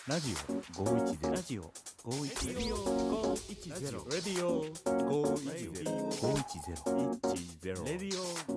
ラジオ510ラジオ510レディオ510レディオ510レディオ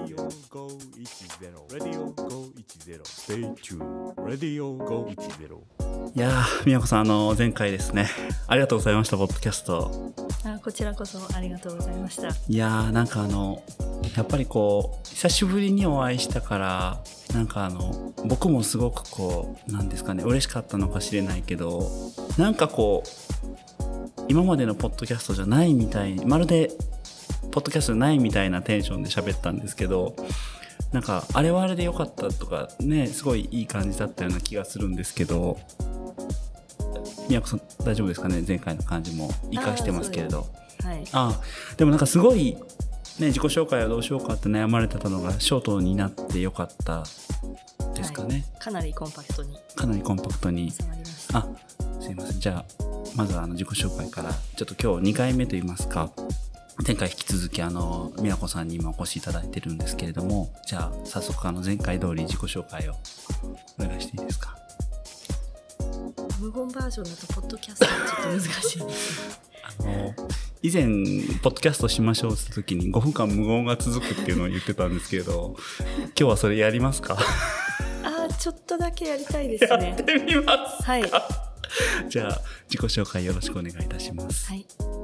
510レディオ510 Stay tuned レディオ510。 いやー、みやこさん、前回ですね、ありがとうございました。ポッドキャスト。 こちらこそありがとうございました。 いやー、なんかやっぱりこう久しぶりにお会いしたから、なんか僕もすごくこうなんですかね、嬉しかったのかしれないけど、なんかこう今までのポッドキャストじゃないみたい、まるでポッドキャストないみたいなテンションで喋ったんですけど、なんかあれはあれで良かったとかね、すごいいい感じだったような気がするんですけど、宮子さん大丈夫ですかね。前回の感じも活かしてますけれど、はい、でもなんかすごいね、自己紹介はどうしようかって悩まれてたのがショートになってよかったですかね、 はい、かなりコンパクトに収まりました。 すいません。じゃあまずは自己紹介から、ちょっと今日2回目といいますか、前回引き続きみやこさんに今お越しいただいてるんですけれども、じゃあ早速前回通り自己紹介をお願いしていいですか。 無言バージョンだとポッドキャストはちょっと難しいです以前ポッドキャストしましょうって時に5分間無言が続くっていうのを言ってたんですけど、今日はそれやりますか？ ちょっとだけやりたいですね。 やってみますか？ はい。 じゃあ自己紹介よろしくお願いいたします。 はい。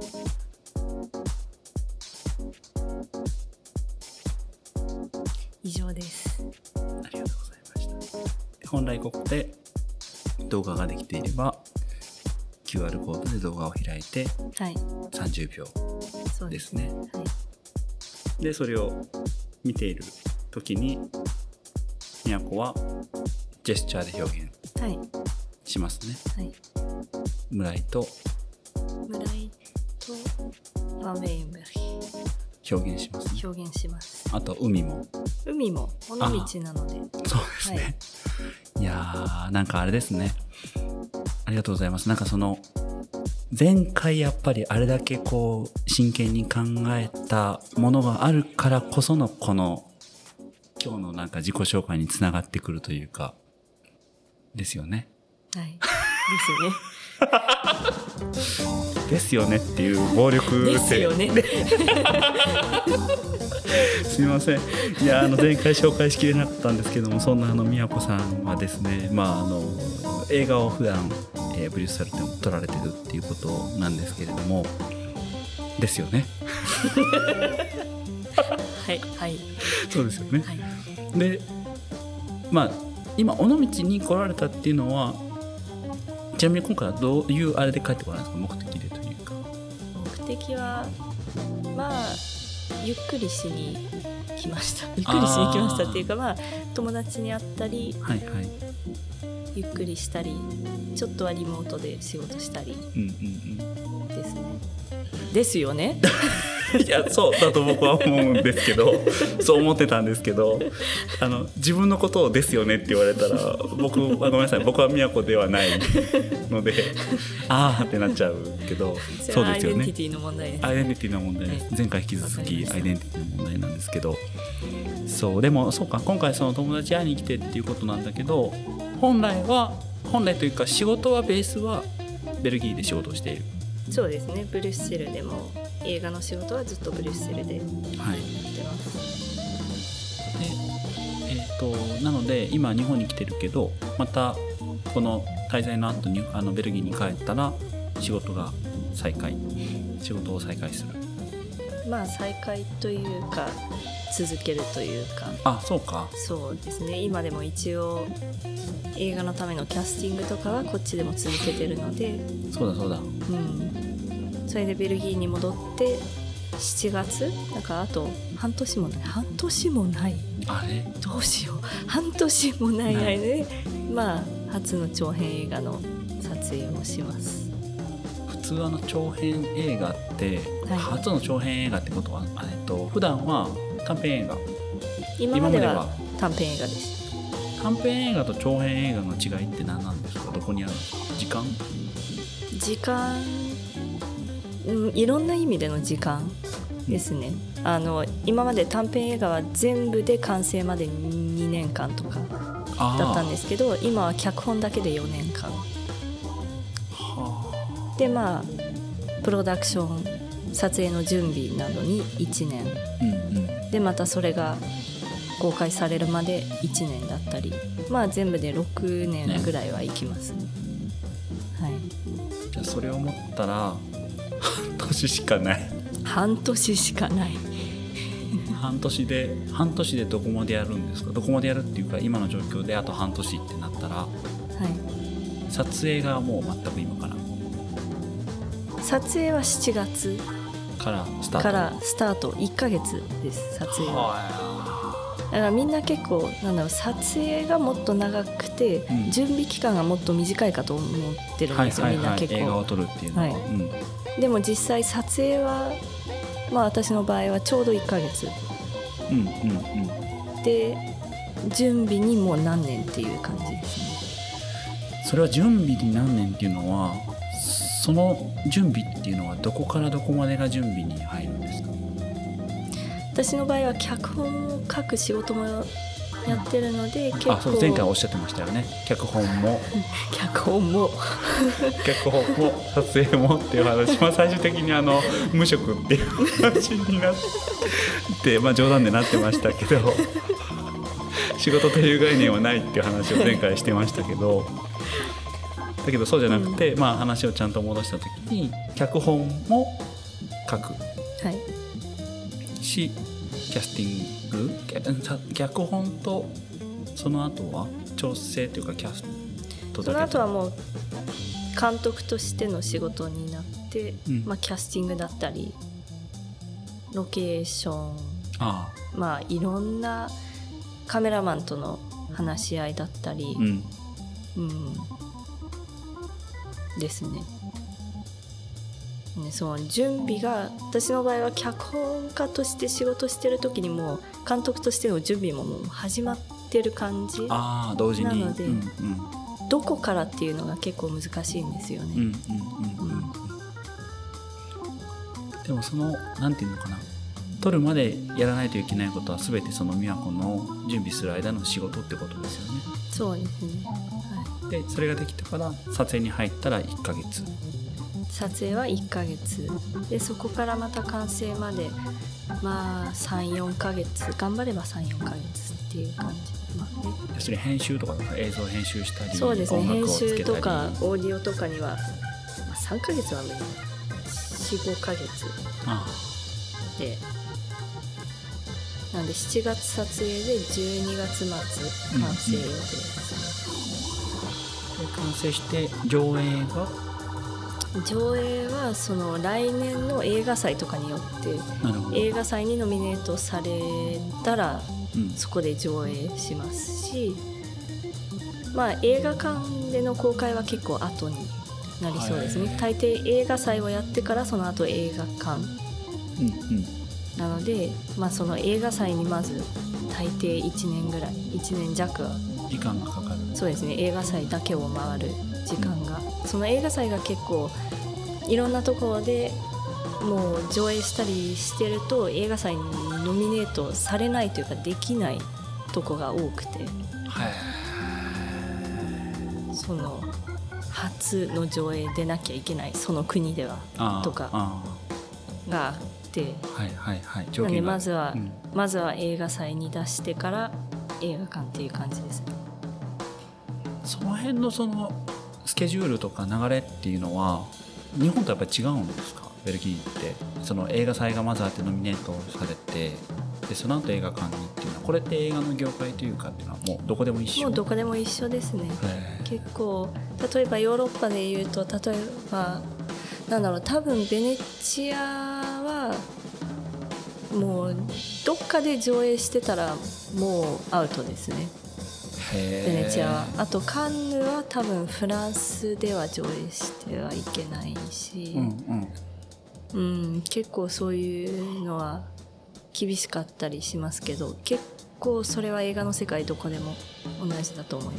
以上です。 ありがとうございました。本来ここで動画ができていれば QR コードで動画を開いて30秒ですね。 はい、 でそれを見ている時にみやこはジェスチャーで表現しますね。 はい、 村井とワンベインベリ表現しますね。 表現します。 あと海も尾道なので。 そうですね、はい、いやー、なんかあれですね、ありがとうございます。なんか前回やっぱりあれだけこう真剣に考えたものがあるからこそのこの今日のなんか自己紹介につながってくるというかですよね。 はい。 ですよねっていう暴力性ですよねすみません。いや前回紹介しきれなかったんですけども、そんなみやこさんはですね、映画を普段ブリュッセルでも撮られてるっていうことなんですけれども、ですよねはいはい、 そうですよね、 はい、 で今尾道に来られたっていうのは、ちなみに今回はどういうあれで帰ってこられたんですか？目的でというか。 目的はゆっくりしに来ました。ゆっくりしに来ましたっていうか、友達に会ったり、 はいはい、 ゆっくりしたり、ちょっとはリモートで仕事したりですね。ですよねいやそうだと僕は思うんですけどそう思ってたんですけど、自分のことをですよねって言われたら僕はごめんなさい、僕は都ではないのでってなっちゃうけど、そうですよね。 アイデンティティの問題です。 アイデンティティの問題です。前回引き続きアイデンティティの問題なんですけど、そうでもそうか、今回その友達会いに来てっていうことなんだけど、本来というか仕事はベースはベルギーで仕事をしている。 そうですね。ブリュッセルでも映画の仕事はずっとブリュッセルでやってます、 で、なので今日本に来てるけど、またこの滞在の後にベルギーに帰ったら仕事を再開する。 再開というか続けるというか。 そうか。 そうですね。今でも一応映画のためのキャスティングとかはこっちでも続けてるので。 そうだ、 それでベルギーに戻って7月だからあと半年もないあれどうしよう、半年もない間で初の長編映画の撮影をします。 普通長編映画って、初の長編映画ってことは普段は短編映画。 今までは短編映画です。 短編映画と長編映画の違いって何なんですか？どこにあるんですか？時間、 いろんな意味での時間ですね。今まで短編映画は全部で完成まで2年間とかだったんですけど、今は脚本だけで4年間でまあプロダクション撮影の準備などに1年、でまたそれが公開されるまで1年だったり、まあ全部で6年ぐらいは行きますね。はい。 じゃあそれを思ったら半年しかない。 半年しかない。 半年でどこまでやるんですか？どこまでやるっていうか、今の状況であと半年ってなったら、 はい、 撮影がもう全く今から撮影は7月からスタート 1ヶ月です。撮影はだからみんな結構撮影がもっと長くて、準備期間がもっと短いかと思ってるんですよ、みんな結構映画を撮るっていうのは、 でも実際撮影はまあ私の場合はちょうど1ヶ月、で準備にもう何年っていう感じですね。 それは準備に何年っていうのは、その準備っていうのはどこからどこまでが準備に入るんですか？ 私の場合は脚本を書く仕事もやってるので、結構そう前回おっしゃってましたよね。脚本も撮影もっていう話、最終的に無職っていう話になって、冗談でなってましたけど仕事という概念はないっていう話を前回してましたけど、だけどそうじゃなくて、話をちゃんと戻した時に脚本も書く、しキャスティング、脚本とその後は調整というかキャストだけ、 その後はもう監督としての仕事になって、キャスティングだったりロケーション、いろんなカメラマンとの話し合いだったり、ですね。その準備が、私の場合は脚本家として仕事してる時にも監督としての準備ももう始まってる感じ同時になので、どこからっていうのが結構難しいんですよね。 でもそのなんていうのかな、撮るまでやらないといけないことは全てその美和子の準備する間の仕事ってことですよね。 そうですね、 でそれができたから撮影に入ったら1ヶ月、 撮影は1ヶ月で、そこからまた完成まで3、4ヶ月、頑張れば3、4ヶ月っていう感じ、 それ編集とか映像編集したり、 そうですね、編音楽をつけたり集とかオーディオとかには、3ヶ月は無理、4、5ヶ月で、なんで7月撮影で12月末完成予定です。 完成して上映はその来年の映画祭とかによって映画祭にノミネートされたら、そこで上映しますし、映画館での公開は結構後になりそうですね。大抵映画祭をやってからその後映画館、なので、その映画祭にまず大抵1年ぐらい、1年弱は時間がかかる。 そうですね、映画祭だけを回る時間が、その映画祭が結構いろんなところでもう上映したりしてると、映画祭にノミネートされないというかできないとこが多くて、その初の上映でなきゃいけない、その国ではとかがあって、なのでまずは映画祭に出してから映画館っていう感じですね。 その辺のそのスケジュールとか流れっていうのは日本とやっぱり違うんですか？ベルギーってその映画祭がまずあってノミネートされて、でその後映画館にっていうのは、これって映画の業界というかっていうのはもうどこでも一緒？ もうどこでも一緒ですね。結構例えばヨーロッパでいうと、例えば多分ベネチアはもうどっかで上映してたらもうアウトですね。ベネチアは。あとカンヌは多分フランスでは上映してはいけないし、結構そういうのは厳しかったりしますけど、結構それは映画の世界どこでも同じだと思います。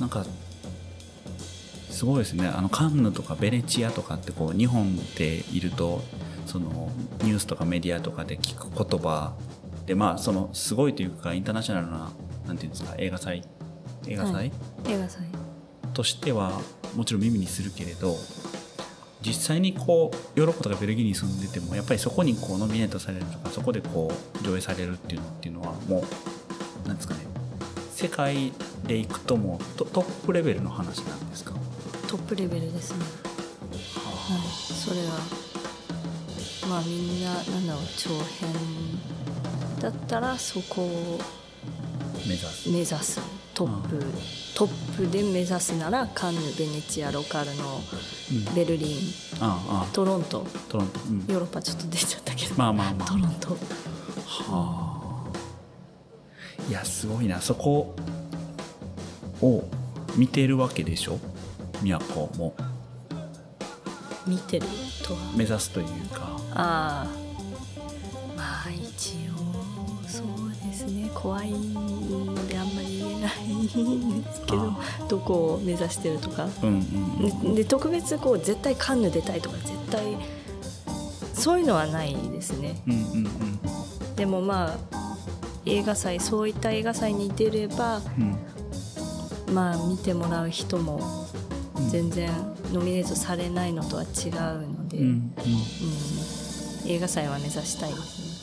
なんかすごいですね。カンヌとかベネチアとかってこう日本でいるとそのニュースとかメディアとかで聞く言葉で、そのすごいというかインターナショナルななんていうんですか、映画祭としてはもちろん耳にするけれど、実際にこうヨーロッパとかベルギーに住んでてもやっぱりそこにこうノミネートされるとかそこでこう上映されるっていうのはもうなんですかね、世界でいくともうトップレベルの話なんですか？ トップレベルですね。はい、それはまあみんななんだろう、長編だったらそこを目指すトップで目指すならカンヌ、ベネチア、ロカルのベルリン、トロント、ヨーロッパちょっと出ちゃったけど、トロント。 はあ、いやすごいな。そこを見てるわけでしょ、都も。 見てるとは目指すというか。 まあ一応そうですね、怖いのであんまり言えないんですけど、どこを目指してるとか、で特別こう絶対カンヌ出たいとか絶対そういうのはないですね。でもまあ映画祭、そういった映画祭に出れば、まあ見てもらう人も全然ノミネートされないのとは違うので、映画祭は目指したいですね。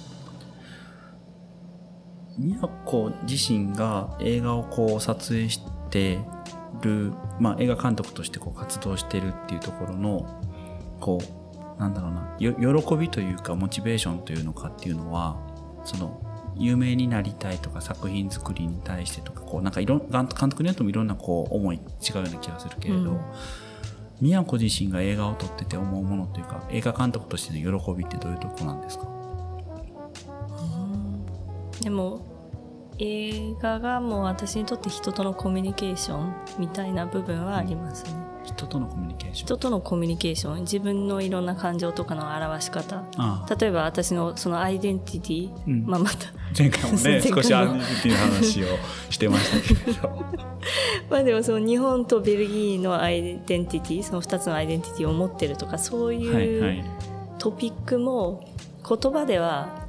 都自身が映画をこう撮影してる、映画監督としてこう活動してるっていうところのこうなんだろうな、喜びというかモチベーションというのかっていうのは、その有名になりたいとか作品作りに対してとか、こうなんか監督によってもいろんなこう思い違うような気がするけれど、都自身が映画を撮ってて思うものというか、映画監督としての喜びってどういうところなんですか？ でも映画がもう私にとって人とのコミュニケーションみたいな部分はありますね。 人とのコミュニケーション、 人とのコミュニケーション、自分のいろんな感情とかの表し方、例えば私のそのアイデンティティ、また前回もね少しアイデンティティの話をしてましたけれどでもその日本とベルギーのアイデンティティ、その2つのアイデンティティを持ってるとか、そういうトピックも言葉では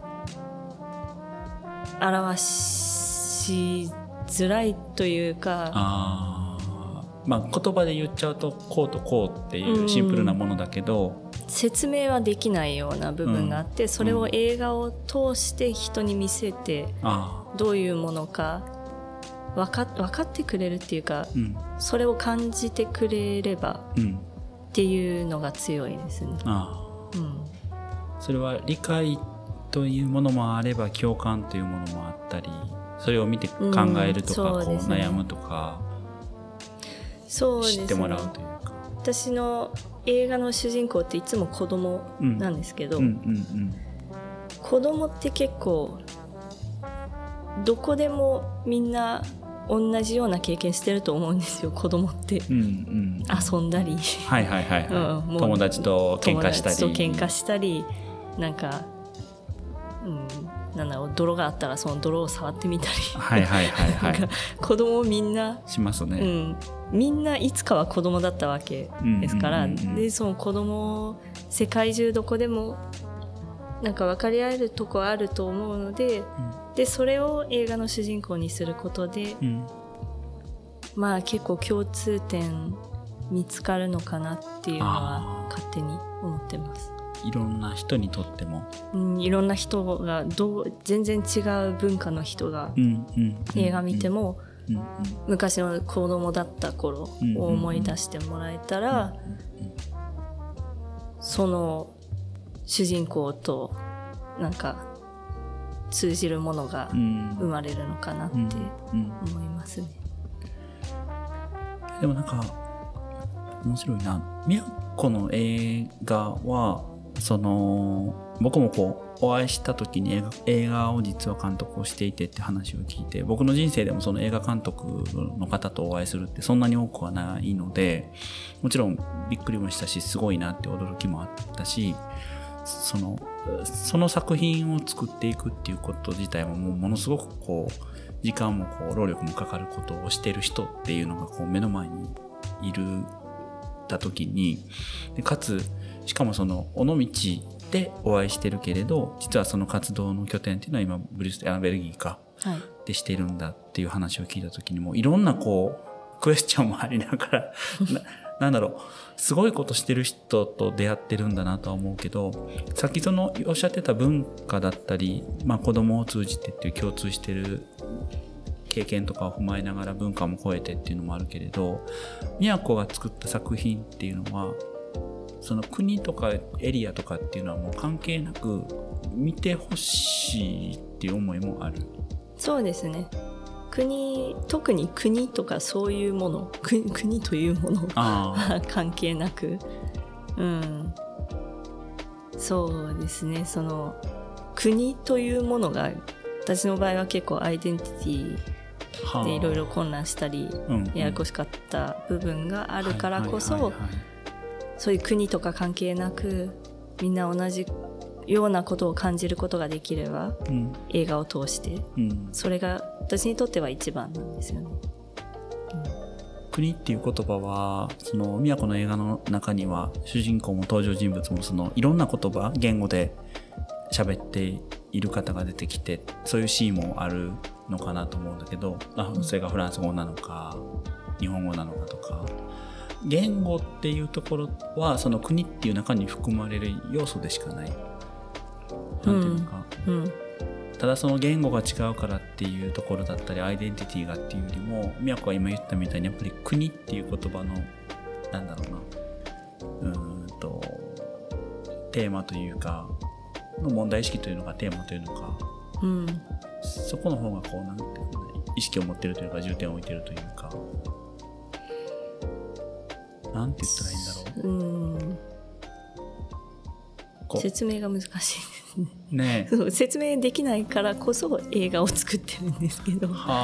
表しづらいというか、 言葉で言っちゃうとこうとこうっていうシンプルなものだけど、 説明はできないような部分があって、それを映画を通して人に見せて、どういうものか分かってくれるっていうか、それを感じてくれればっていうのが強いですね。 それは理解というものもあれば共感というものもあったり、それを見て考えるとか、こう悩むとか、知ってもらうというか。 私の映画の主人公っていつも子供なんですけど、子供って結構どこでもみんな同じような経験してると思うんですよ。子供って、遊んだり友達と喧嘩したり、 なんかなんだろう、泥があったらその泥を触ってみたり、子供みんなしますね。 みんないつかは子供だったわけですから、でその子供、世界中どこでもなんか分かり合えるとこあると思うので、でそれを映画の主人公にすることで、結構共通点見つかるのかなっていうのは勝手に思ってます。 いろんな人にとっても、 いろんな人が全然違う文化の人が映画見ても、昔の子供だった頃を思い出してもらえたら、その主人公となんか通じるものが生まれるのかなって思いますね。 でもなんか面白いな。都の映画はその僕もこうお会いした時に映画を実は監督をしていてって話を聞いて、僕の人生でもその映画監督の方とお会いするってそんなに多くはないので、もちろんびっくりもしたし、すごいなって驚きもあったし、その作品を作っていくっていうこと自体もものすごくこう時間もこう労力もかかることをしてる人っていうのがこう目の前にいるた時に、でかつしかもその尾道でお会いしてるけれど、実はその活動の拠点っていうのは今ベルギーか、でしてるんだっていう話を聞いた時にも、いろんなこうクエスチョンもありながらなんだろう、すごいことしてる人と出会ってるんだなとは思うけど、さっきおっしゃってた文化だったり、子供を通じてっていう共通してる経験とかを踏まえながら文化も超えてっていうのもあるけれど、都が作った作品っていうのはその国とかエリアとかっていうのはもう関係なく見てほしいっていう思いもある。 そうですね。特に国とかそういうもの、国というものは関係なく、そうですね。その国というものが私の場合は結構アイデンティティでいろいろ混乱したり、ややこしかった部分があるからこそ、そういう国とか関係なくみんな同じようなことを感じることができれば、映画を通して、それが私にとっては一番なんですよね。 国っていう言葉はその都の映画の中には主人公も登場人物もそのいろんな言葉言語で喋っている方が出てきて、そういうシーンもあるのかなと思うんだけど、それがフランス語なのか日本語なのかとか、言語っていうところはその国っていう中に含まれる要素でしかない、なんていうのか、ただその言語が違うからっていうところだったりアイデンティティがっていうよりも、都が今言ったみたいにやっぱり国っていう言葉のなんだろうな、テーマというかの問題意識というのかテーマというのか、そこの方がこうなんていうか、ね、意識を持ってるというか重点を置いてるというか、なんて言ったらいいんだろう。 説明が難しいですね。 そう説明できないからこそ映画を作ってるんですけど、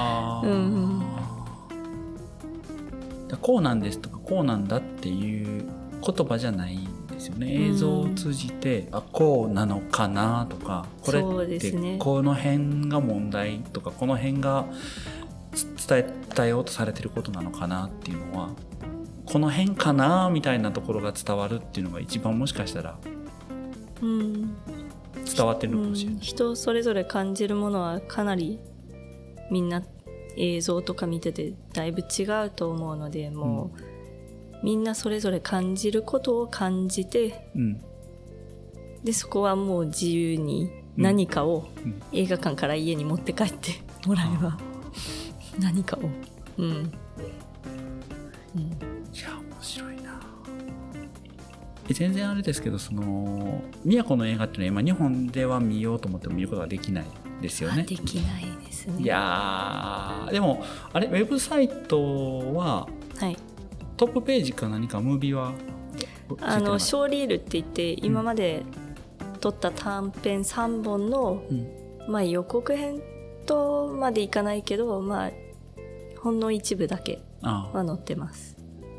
こうなんですとかこうなんだっていう言葉じゃないんですよね。映像を通じて、こうなのかなとか、これってこの辺が問題とか、この辺が伝えようとされてることなのかなっていうのは、この辺かなみたいなところが伝わるっていうのが一番もしかしたら伝わってるのかもしれない。 人それぞれ感じるものはかなりみんな映像とか見ててだいぶ違うと思うので、もう、みんなそれぞれ感じることを感じて、でそこはもう自由に何かを映画館から家に持って帰ってもらえば、何かを、いや面白いな。全然あれですけど、その都の映画っていうのは今日本では見ようと思っても見ることができないですよね。 できないですね。 いやでもあれウェブサイトは、トップページか何かムービーはショーリールって言って今まで撮った短編3本の、予告編とまでいかないけど、ほんの一部だけは載ってます。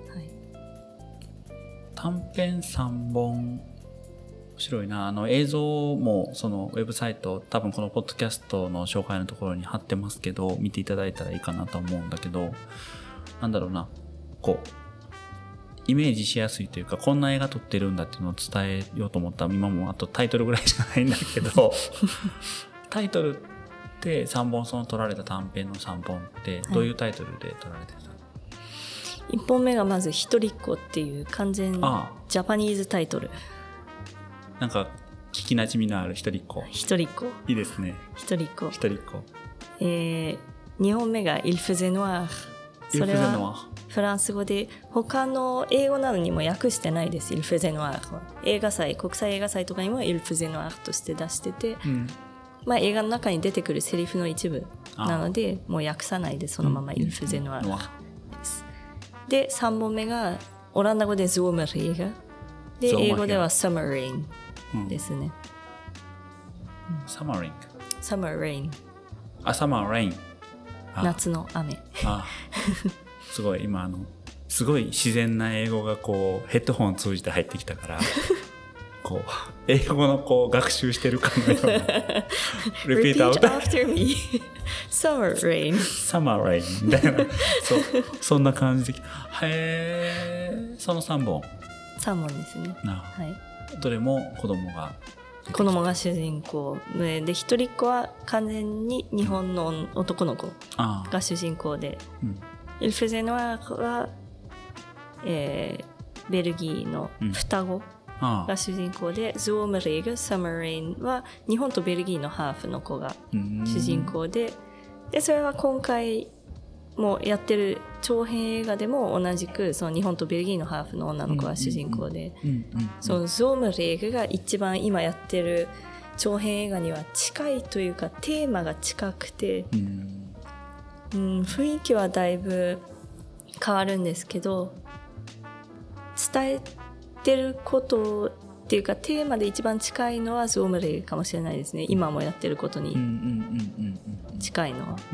短編3本面白いな。映像もそのウェブサイト多分このポッドキャストの紹介のところに貼ってますけど、見ていただいたらいいかなと思うんだけど、なんだろうな、こうイメージしやすいというか、こんな映画撮ってるんだっていうのを伝えようと思ったら、今もあとタイトルぐらいしかないんだけどタイトルって3本、その撮られた短編の3本ってどういうタイトルで撮られてたの ？1本目がまず一人っ子っていう完全ジャパニーズタイトル。 なんか聞きなじみのある一人っ子。 一人っ子。 いいですね。 一人っ子。 一人っ子。 2本目が Il faisait noir。それはフランス語で、他の英語などにも訳してないです。Il faisait noir は映画祭、国際映画祭とかにも Il faisait noir として出してて、映画の中に出てくるセリフの一部なので、もう訳さないでそのまま Il faisait noir です。で3本目がオランダ語で Zomerregen で、英語では Summer Rain ですね。 Summer Rain。 Summer Rain。 夏の雨。 すごい今すごい自然な英語がこうヘッドホン通じて入ってきたからこう英語のこう学習してるかのような Repeat after me Summer Rain Summer Rain みたいなそんな感じで、その3本ですね。 どれも子供が主人公で、一人っ子は完全に日本の男の子が主人公で、 Il faisait noir は、ベルギーの双子が主人公で、Zomerregel Summer Rain は日本とベルギーのハーフの子が主人公で、でそれは今回もやってる長編映画でも同じくその日本とベルギーのハーフの女の子が主人公で、そのZomerregelが一番今やってる長編映画には近いというかテーマが近くて、雰囲気はだいぶ変わるんですけど、伝えてることっていうかテーマで一番近いのはZomerregelかもしれないですね。今もやってることに近いのは。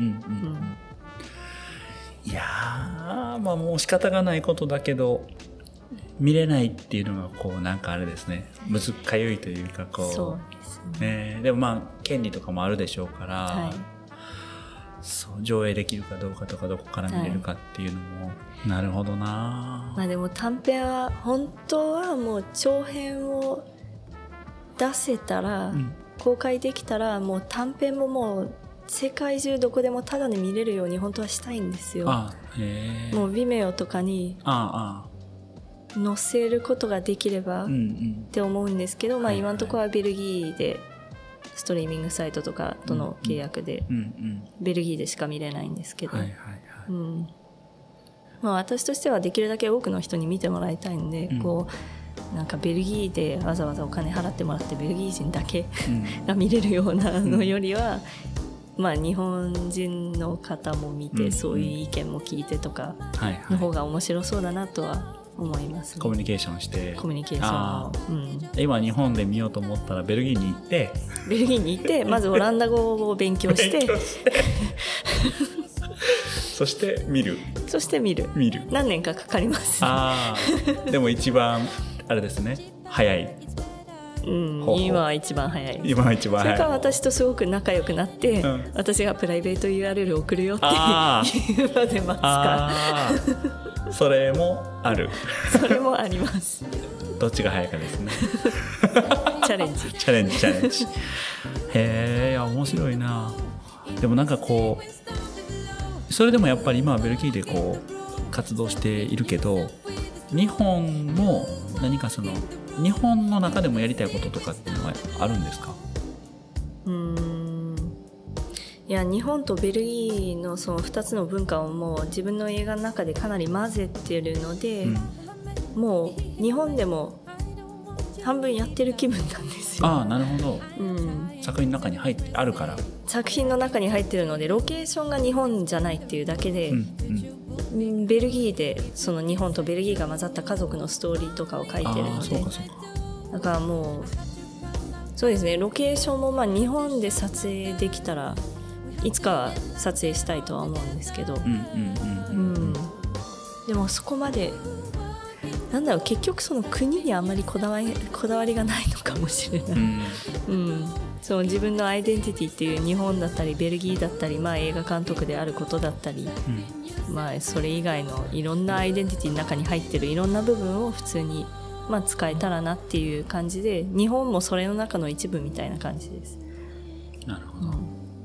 いやー、まあもう仕方がないことだけど見れないっていうのがこうなんかあれですね、むずかゆいというかこう、 そうですね。 でもまあ権利とかもあるでしょうから、 はい、 そう上映できるかどうかとかどこから見れるかっていうのも、なるほどな。 まあでも短編は本当はもう長編を出せたら、公開できたらもう短編ももう世界中どこでもタダで見れるように本当はしたいんですよ。もう Vimeo とかに載せることができればって思うんですけど、まあ今のところはベルギーでストリーミングサイトとかとの契約でベルギーでしか見れないんですけど、まあ私としてはできるだけ多くの人に見てもらいたいんで、こうなんかベルギーでわざわざお金払ってもらってベルギー人だけが見れるようなのよりは、まあ日本人の方も見て、そういう意見も聞いてとかの方が面白そうだなとは思いますね。 コミュニケーションして今日本で見ようと思ったらベルギーに行ってまずオランダ語を勉強してそして見る何年かかかります。 でも一番あれですね、早い、 今は一番早い。それから私とすごく仲良くなって、私がプライベート URL 送るよっていうまで待つかそれもある。 それもあります。 どっちが早いかですねチャレンジへえ、面白いな。でもなんかこうそれでもやっぱり今はベルギーでこう活動しているけど、日本も何かその日本の中でもやりたいこととかっていうのはあるんですか？ いや、日本とベルギーのその2つの文化をもう自分の映画の中でかなり混ぜてるので、もう日本でも半分やってる気分なんですよ。 なるほど、作品の中に入ってあるから。 作品の中に入ってるのでロケーションが日本じゃないっていうだけで、ベルギーでその日本とベルギーが混ざった家族のストーリーとかを書いてるので、だからもうそうですね、ロケーションもまあ日本で撮影できたらいつかは撮影したいとは思うんですけど、でもそこまでなんだろう、結局その国にあんまりこだわりがないのかもしれない、その自分のアイデンティティっていう日本だったりベルギーだったり、まあ、映画監督であることだったり、まあ、それ以外のいろんなアイデンティティの中に入ってるいろんな部分を普通にまあ使えたらなっていう感じで、日本もそれの中の一部みたいな感じです。 なるほど、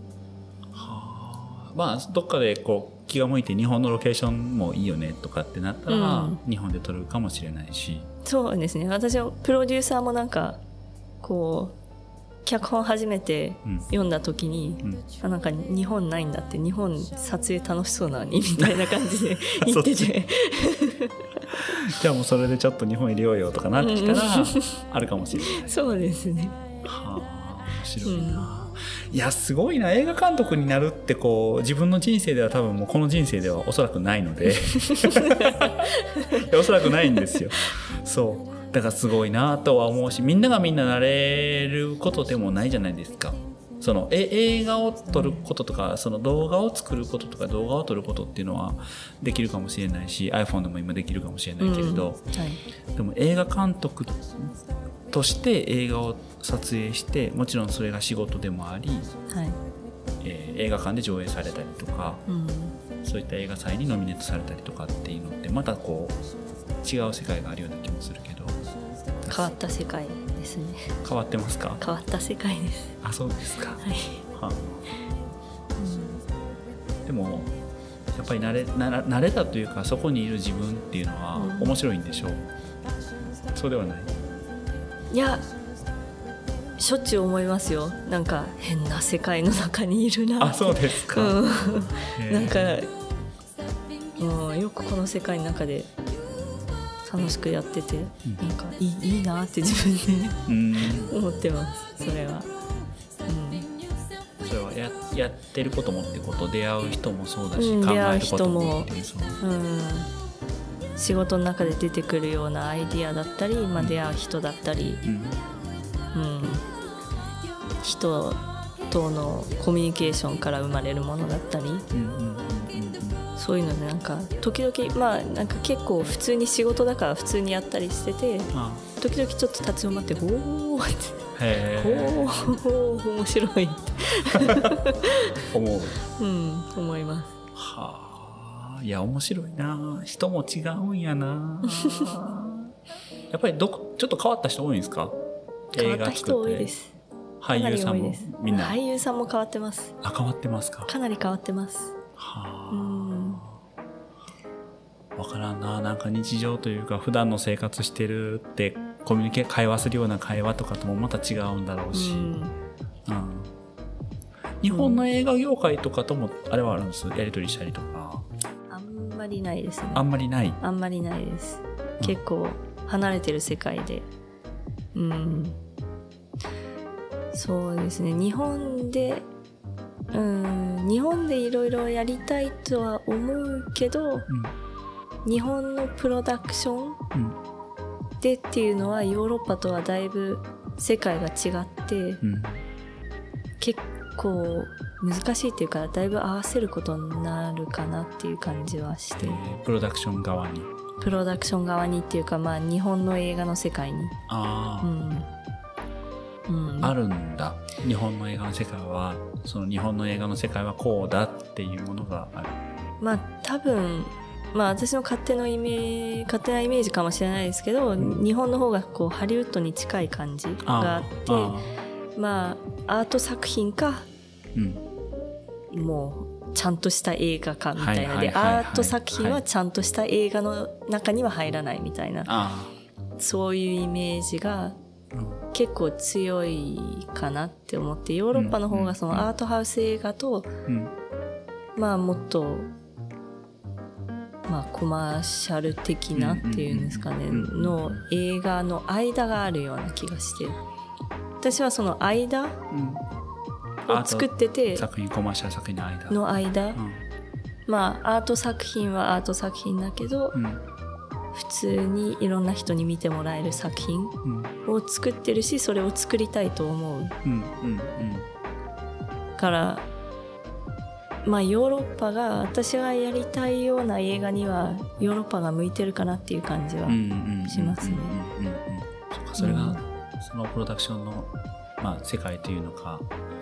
まあどっかでこう気が向いて日本のロケーションもいいよねとかってなったら、日本で撮るかもしれないし。そうですね、 私はプロデューサーもなんかこう脚本初めて読んだ時に、なんか日本ないんだって、日本撮影楽しそうなのにみたいな感じで言っててじゃあもうそれでちょっと日本入れようよとかなってきたらあるかもしれない。 そうですね。 面白いな、いやすごいな。映画監督になるってこう自分の人生では多分もうこの人生ではおそらくないのでおそらくないんですよ。そうだからすごいなとは思うし、みんながみんななれることでもないじゃないですか。その映画を撮ることとか、その動画を作ることとか動画を撮ることっていうのはできるかもしれないし、 iPhone でも今できるかもしれないけれど、でも映画監督として映画を撮影して、もちろんそれが仕事でもあり、映画館で上映されたりとか、そういった映画祭にノミネートされたりとかっていうのってまたこう違う世界があるような気もするけど。 変わった世界ですね。 変わってますか？ 変わった世界です。 そうですか。でもやっぱり慣れたというか、そこにいる自分っていうのは面白いんでしょう、そうではない？ いや、しょっちゅう思いますよ。なんか変な世界の中にいるなって。 あ、そうですか。 なんか、よくこの世界の中で楽しくやってて、なんかいいなって自分で思ってます。それは、 それはやってることもってこと、出会う人もそうだし、考えることもっていう、 仕事の中で出てくるようなアイディアだったり、出会う人だったり、人とのコミュニケーションから生まれるものだったり、そういうのでなんか時々なんか結構普通に仕事だから普通にやったりしてて、時々ちょっと立ち止まっておーって面白いって思います。 はあ、いや面白いな。人も違うんやな。やっぱりちょっと変わった人多いんですか？ 変わった人多いです。 俳優さんもみんな。 俳優さんも変わってます。 あ、変わってますか？ かなり変わってます。 はあ。わからんな。なんか日常というか普段の生活してるって会話するような会話とかともまた違うんだろうし、日本の映画業界とかともあれはあるんです？やり取りしたりとか。 あんまりないですね。 あんまりないです。結構離れてる世界で、そうですね。日本でいろいろやりたいとは思うけど、日本のプロダクションでっていうのはヨーロッパとはだいぶ世界が違って、結構難しいっていうか、だいぶ合わせることになるかなっていう感じはして、 プロダクション側にっていうか、日本の映画の世界にあるんだ。日本の映画の世界はその日本の映画の世界はこうだっていうものがある。 多分私の勝手なイメージかもしれないですけど、日本の方がこうハリウッドに近い感じがあって、アート作品か、もうちゃんとした映画かみたいなで、アート作品はちゃんとした映画の中には入らないみたいな、そういうイメージが結構強いかなって思って、ヨーロッパの方がそのアートハウス映画と、もっとコマーシャル的なっていうんですかね、の映画の間があるような気がして、私はその間を作ってて、 作品、コマーシャル作品の間、アート作品はアート作品だけど、普通にいろんな人に見てもらえる作品を作ってるし、それを作りたいと思う、からヨーロッパが、私がやりたいような映画にはヨーロッパが向いてるかなっていう感じはしますね。 それがそのプロダクションの、世界というのか、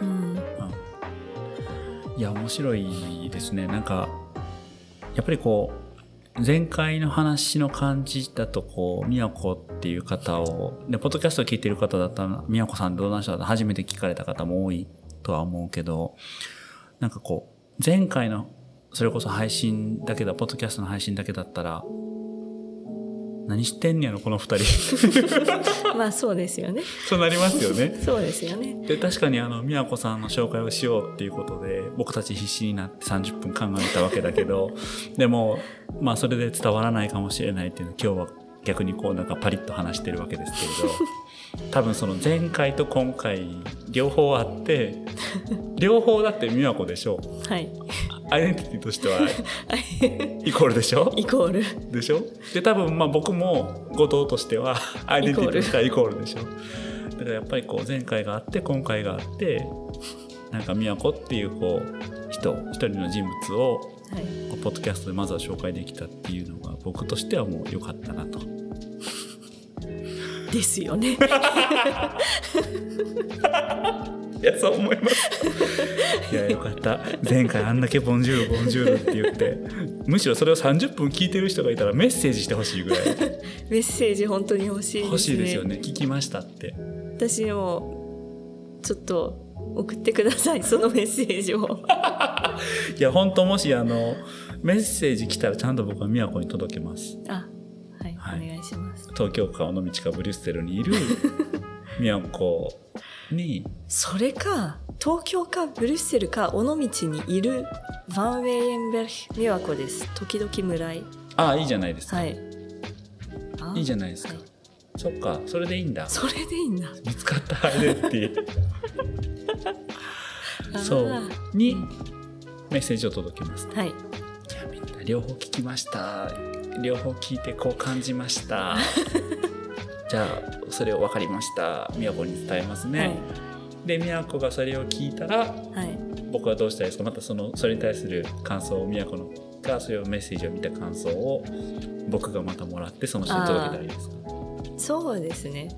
いや面白いですね。なんかやっぱりこう前回の話の感じだと、こう宮子っていう方をでポッドキャストを聞いてる方だったら、宮子さんどうなんでしょう、初めて聞かれた方も多いとは思うけど、なんかこう前回のそれこそ配信だけだ、ポッドキャストの配信だけだったら、何してんねやろこの二人。 そうですよね。 そうなりますよね。 そうですよね。 で確かに宮子さんの紹介をしようっていうことで僕たち必死になって30分考えたわけだけど、でもそれで伝わらないかもしれないっていうのを今日は逆にこうなんかパリッと話してるわけですけれど、多分その前回と今回両方あって、両方だって宮子でしょ。 はい。 アイデンティティとしてはイコールでしょ。 イコールでしょ。で多分僕も後藤としてはアイデンティティとしてはイコールでしょ。だからやっぱりこう前回があって今回があって、なんか宮子っていうこう一人の人物をポッドキャストでまずは紹介できたっていうのが僕としてはもう良かったなと。 ですよね。 いやそう思います。いやよかった。前回あんだけボンジュールって言って、むしろそれを30分聞いてる人がいたらメッセージしてほしいぐらい。 メッセージ本当に欲しいですね。 欲しいですよね。聞きましたって。 私もちょっと送ってください、そのメッセージを。 いや本当もしメッセージ来たらちゃんと僕は宮古に届けます。 あ、はい、はい、お願いします。 東京か尾道かブリュッセルにいる宮古にそれか東京かブリュッセルか尾道にいるヴァンウェイエンベル宮古です。時々村井。 ああ、いいじゃないですか。 はい。 いいじゃないですか。はい、そっか、それでいいんだ。 それでいいんだ。 見つかったアイデンティティそうにメッセージを届けます。 はい。 じゃあみんな両方聞きました。両方聞いてこう感じました。じゃあそれを分かりました。宮古に伝えますね。はい、で宮古がそれを聞いたら、はい、僕はどうしたらいいですか。またそれに対する感想を宮古のがそれをメッセージを見た感想を僕がまたもらってその人に届けたらいいですか。 そうですね。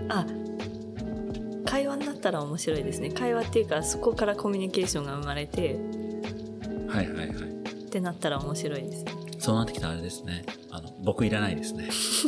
会話になったら面白いですね。会話っていうかそこからコミュニケーションが生まれて、 はいはいはい、 ってなったら面白いですね。 そうなってきたらあれですね。僕いらないですね。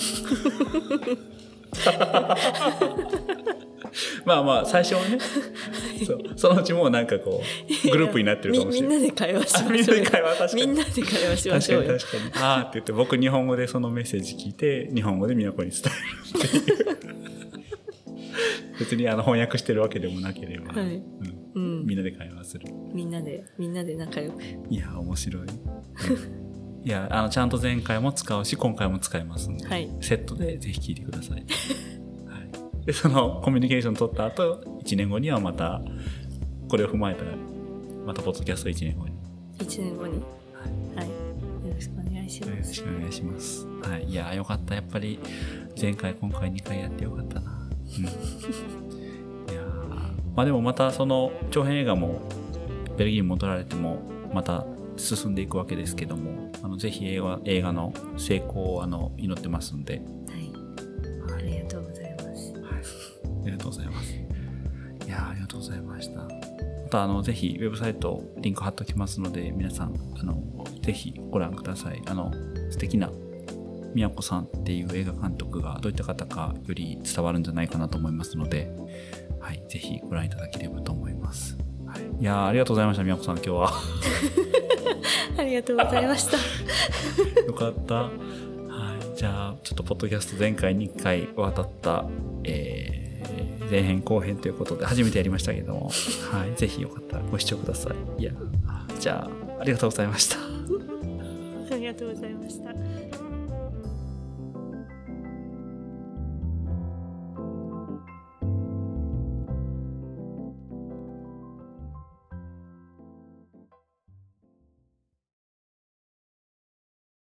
まあまあ最初はねそのうちもうなんかこうグループになってるかもしれない。 みんなで会話しましょう。みんなで会話しましょうよ。 確かにあーって言って僕日本語でそのメッセージ聞いて日本語で宮古に伝えるっていう別に翻訳してるわけでもなければ、はいうん、みんなで会話する。みんなで仲良く。いや面白い。いやちゃんと前回も使うし今回も使いますので、はい、セットでぜひ聞いてください。はい、でそのコミュニケーション取った後1年後にはまたこれを踏まえたらまたポッドキャスト1年後にはい、 はい、よろしくお願いします。 よろしくお願いします。はい、いやよかった。やっぱり前回今回2回やってよかったな。うん、いやまあでもまたその長編映画もベルギーに戻られてもまた進んでいくわけですけどもぜひ映画の成功を祈ってますんで、 はい、ありがとうございます。はい、 ありがとうございます。いやありがとうございました。またぜひウェブサイトリンク貼っておきますので皆さんぜひご覧ください。素敵な宮古さんっていう映画監督がどういった方かより伝わるんじゃないかなと思いますので、はい、ぜひご覧いただければと思います。はい、いやありがとうございました。宮古さん今日はありがとうございました。 よかった。はい、じゃあちょっとポッドキャスト前回2回わたった、前編後編ということで初めてやりましたけども、はい、ぜひよかったらご視聴ください。いやじゃあありがとうございました。 ありがとうございました。